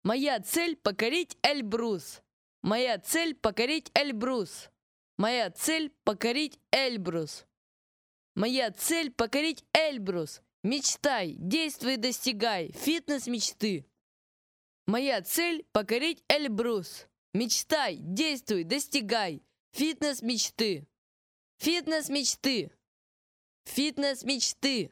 Моя цель покорить Эльбрус. Моя цель покорить Эльбрус. Моя цель покорить Эльбрус. Моя цель покорить Эльбрус. Мечтай, действуй, достигай. Фитнес мечты. Моя цель покорить Эльбрус. Мечтай, действуй, достигай. Фитнес мечты. Фитнес мечты. Фитнес мечты.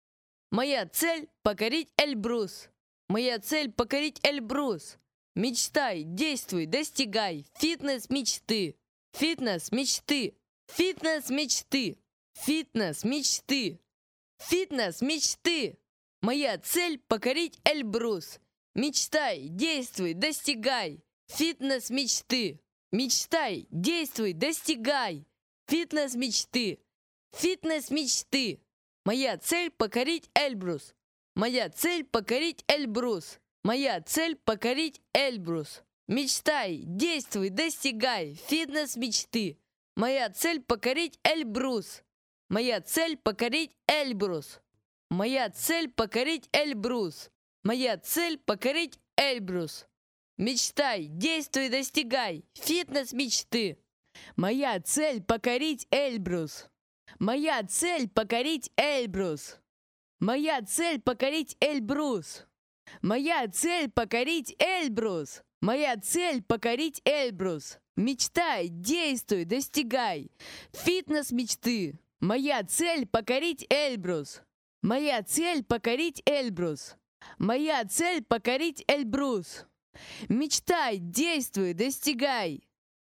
Моя цель покорить Эльбрус. Моя цель покорить Эльбрус. Мечтай, действуй, достигай. Фитнес мечты. Фитнес мечты. Фитнес мечты. Фитнес мечты. Фитнес мечты. Моя цель покорить Эльбрус. Мечтай, действуй, достигай. Фитнес мечты. Мечтай, действуй, достигай. Фитнес мечты. Фитнес мечты. Моя цель покорить Эльбрус. Моя цель покорить Эльбрус. Моя цель покорить Эльбрус. Мечтай, действуй, достигай. Фитнес мечты. Моя цель покорить Эльбрус. Моя цель покорить Эльбрус. Моя цель покорить Эльбрус. Моя цель покорить Эльбрус. Мечтай, действуй, достигай. Фитнес мечты. Моя цель покорить Эльбрус. Моя цель покорить Эльбрус. Моя цель покорить Эльбрус. Моя цель покорить Эльбрус. Моя цель покорить Эльбрус. Мечтай, действуй, достигай. Фитнес мечты. Моя цель покорить Эльбрус. Моя цель покорить Эльбрус. Моя цель покорить Эльбрус. Мечтай, действуй, достигай.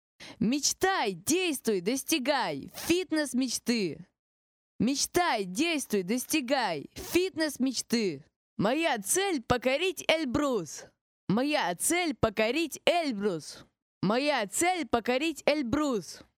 Мечтай, действуй, достигай. Фитнес мечты. Мечтай, действуй, достигай. Фитнес мечты. Моя цель покорить Эльбрус. Моя цель покорить Эльбрус. Моя цель покорить Эльбрус.